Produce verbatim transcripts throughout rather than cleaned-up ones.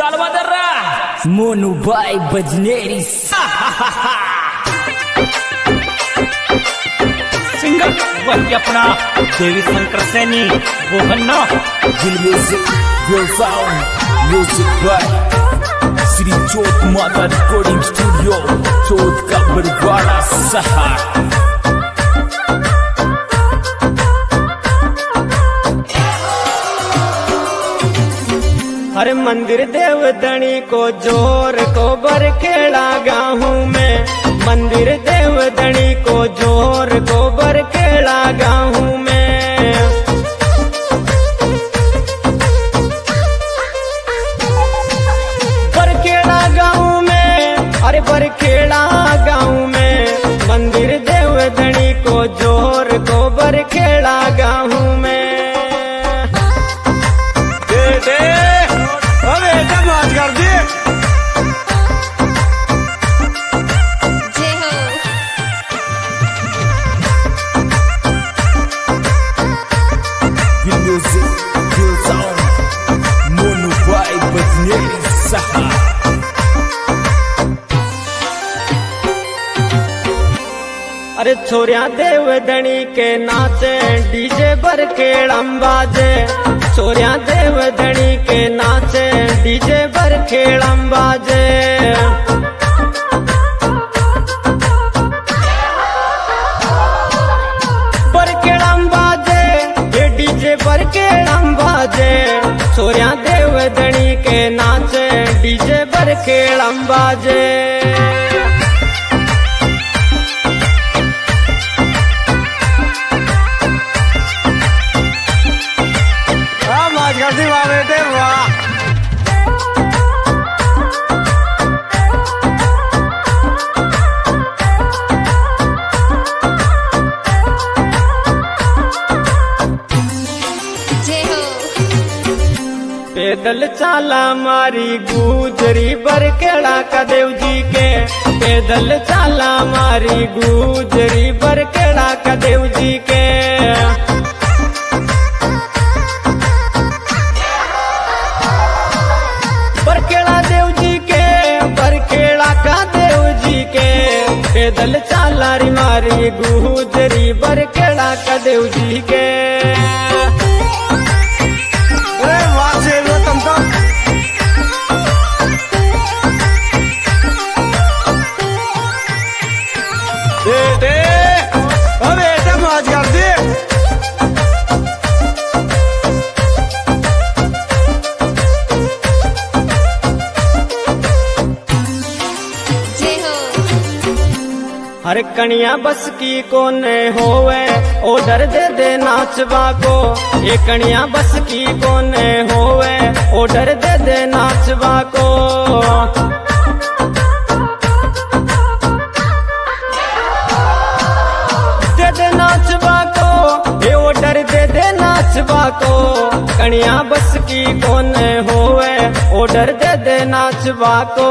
चालवा दर्रा मोनू भाई बजनेरी सिंगर वही अपना देवी शंकर सैनी मोहन्ना दिल म्यूजिक दिल साउंड म्यूजिक बाय श्री चौथ माता रिकॉर्डिंग स्टूडियो चौथ का बरवाड़ा सहार। हर मंदिर देवधनी को जोर को बर खेड़ा गाहूं में, मंदिर देवधनी को जोर को बर खेड़ा गाहूं में। बरखेड़ा गाँव में, अरे बरखेड़ा गाँव में, मंदिर देवधनी को जोर को बरखेड़ा गाहूं में। अरे छोरिया देवधनी के नाचे डीजे पर खेड़म बाजे, छोरिया देवधनी के नाचे डीजे पर खेड़म बाजे। पर खेड़म बाजे ये डीजे पर खेड़म बाजे, छोरिया देवधनी के नाचे डीजे पर खेड़म बाजे। करती वाह बेटे वाह। पैदल चाला मारी गुजरी बरखेड़ा का देव जी के, पैदल चाला मारी गुजरी बरखेड़ा का देव जी के। बरखेड़ा देव जी के, बरखेड़ा का देव जी के, पैदल चाला री मारी गुजरी बरखेड़ा का देव जी के। हर कणिया बस की को न होवे ऑर्डर दे दे नाचवा को, ये कणिया बस की को न होवे ऑर्डर दे दे नाचवा को। दे दे नाचवा को ये ऑर्डर दे दे नाचवा को, कणिया बस की को न होवे ऑर्डर दे दे नाचवा को।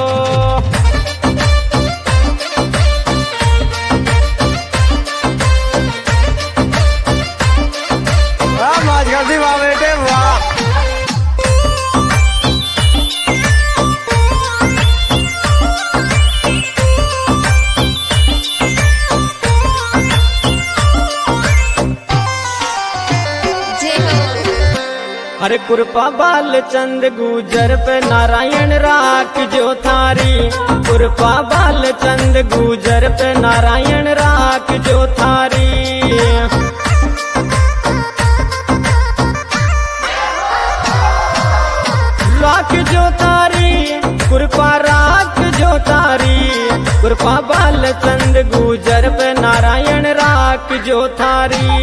करती वाह बेटे वाह। हरे कुरपा बाल चंद गुजर पे नारायण राख जो थारी, कुरपा बाल चंद गुजर पे नारायण राख जो थारी। राख जो तारी कुरपा राख जो तारी, कुरपा बाल चंद गुजर पे नारायण राख जो थारी।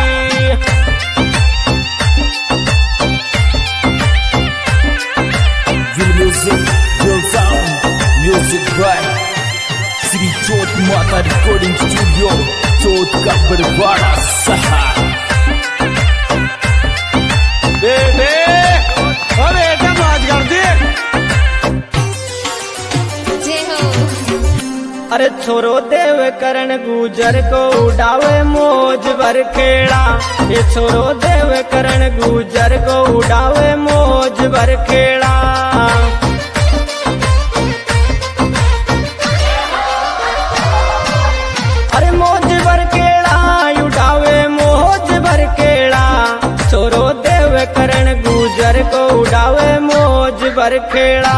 म्यूजिक दिल साउंड म्यूजिक बाय श्री चौथ माता रिकॉर्डिंग स्टूडियो चौथ का बरवाड़ा सहार। बेटे बेटे बात कर दी। अरे छोरो देव करण गुजर को उड़ावे मौज बरखेड़ा, ये छोरो देव करण गुजर को उड़ावे मौज बरखेड़ा। रोज भर खेड़ा।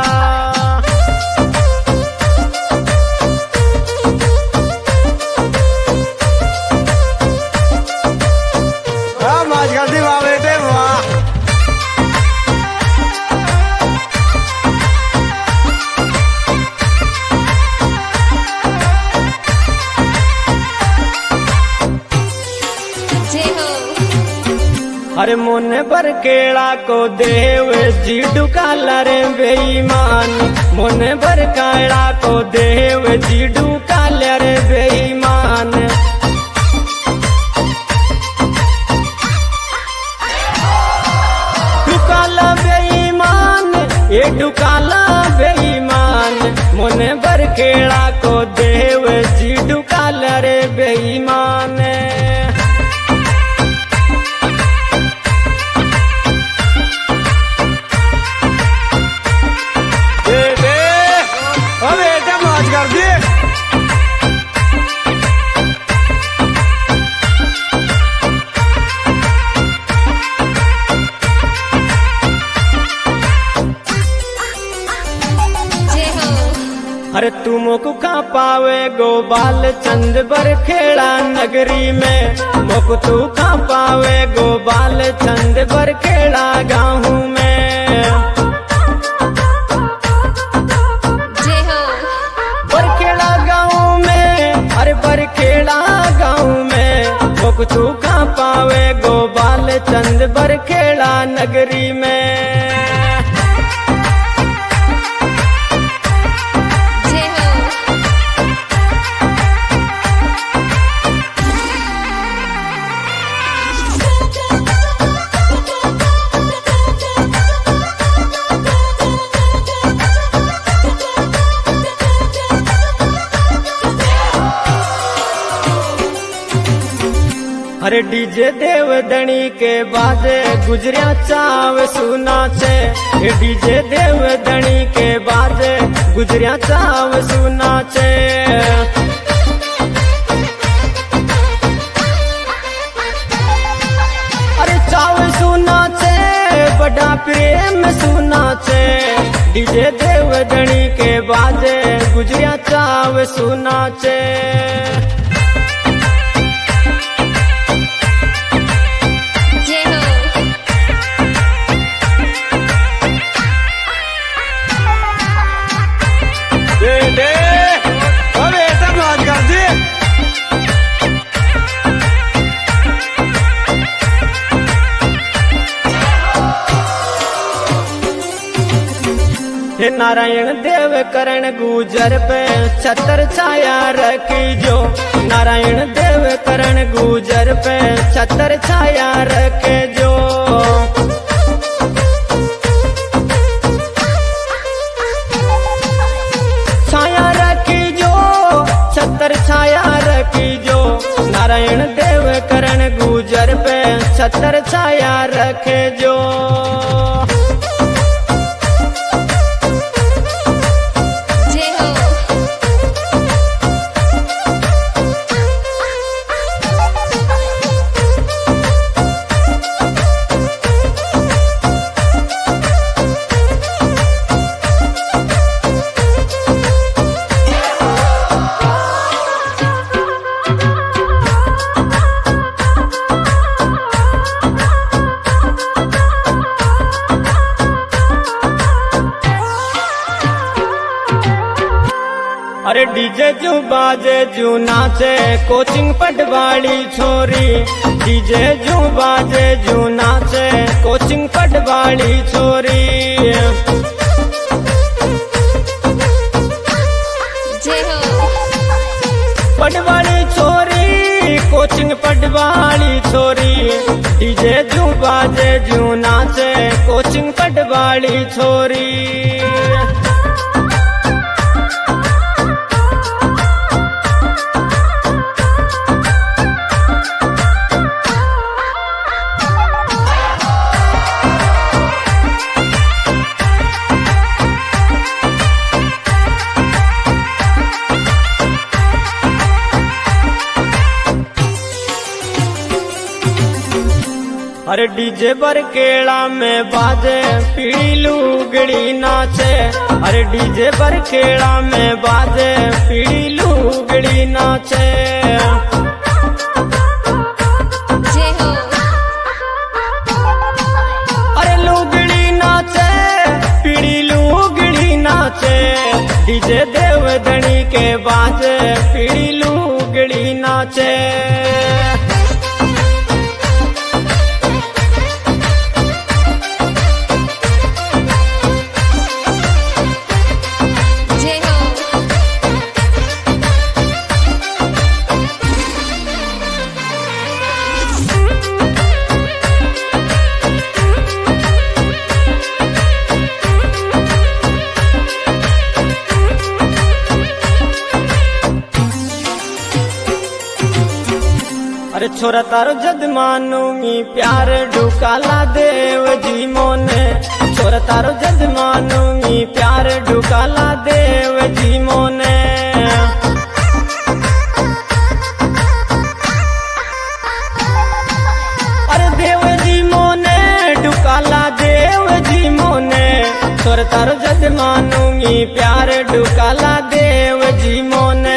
अरे मोन पर केड़ा को देव जी डुकाला रे बेईमान, मोन पर केड़ा को देव जी डुकाला रे बेईमान। डुकाला बेईमान ये डुकाला बेईमान, मोन पर केड़ा को देव जी डुकाला रे बेईमान। अरे तुम को खा पावे गोपाल चंद बर खेड़ा नगरी में, मोक तू खा पावे गोपाल चंद बर खेड़ा गाँव में। बरखेड़ा गाँव में, अरे बरखेड़ा गाँव में, मोक तू खा पावे गोपाल चंद बर खेड़ा नगरी में। अरे डीजे देव धनी के बाजे गुजरिया चाव सुना छे, ये डीजे देव धनी के बाजे गुजरिया चाव सुना छे। अरे चाव सुना छे बड़ा प्रेम सुना छे, डीजे देव धनी के बाजे गुजरिया चाव सुना छे। हे नारायण देव करण गुजर पे छतर छाया रखी जो, नारायण देव करण गुजर पे छतर छाया रखे जो। छाया रखी जो छतर छाया रखी जो, नारायण देव करण गुजर पे छतर छाया रखे जो। अरे डीजे जू बाजे जू नाचे कोचिंग पटवाड़ी छोरी, डीजे जू बाजे जू नाचे कोचिंग पटवाड़ी छोरी। पटवाड़ी छोरी कोचिंग पटवाड़ी छोरी, डीजे जू बाजे जू नाचे कोचिंग पटवाड़ी छोरी। अरे डीजे बरकेड़ा में बाजे पीड़ी लुगड़ी नाचे। अरे डीजे बरकेड़ा में बाजे पीड़ी लुगड़ी नाचे। जय हो। अरे लुगड़ी नाचे पीड़ी लुगड़ी नाचे। डीजे देवधनी के बाजे पीड़ी लुगड़ी नाचे। जय हो। अरे छोरा तारो जद मानूंगी प्यार ढुकाला देव जी मोने। छोरा तारो जद मानूंगी प्यार ढुकाला देव जी मोने। अरे देव जी मोने ढुकाला देव जी मोने। छोरा तारो जद मानूंगी प्यार ढुकाला देव जी मोने।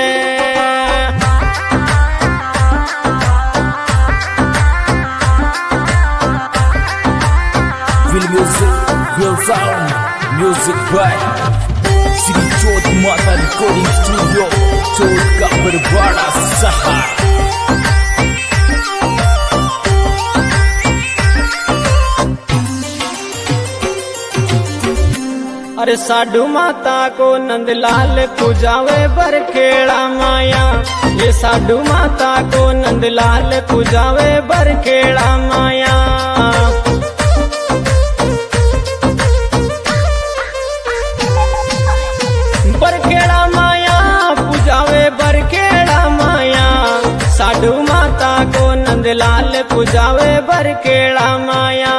Real music, real sound, music by Sri Jyot Mata Recording Studio, Chod ka Barwada Sahar. अरे साधु माता को नंदलाल पूजावे बरखेड़ा माया। ये साधु माता को नंदलाल पूजावे बरखेड़ा माया। बरखेड़ा माया पूजावे बरखेड़ा माया। साधु माता को नंदलाल पूजावे बरखेड़ा माया।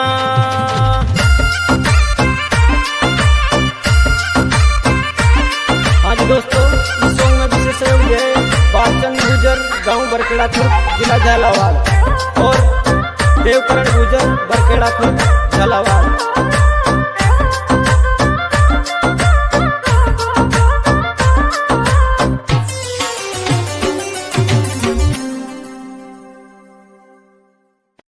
आज दोस्तों इस सॉन्ग में विशेष सहयोग है बालचंद गुजर, गांव बरखेड़ा खुर्द, जिला झालावाड़, और देवकरण गुजर, बरखेड़ा खुर्द, झालावाड़।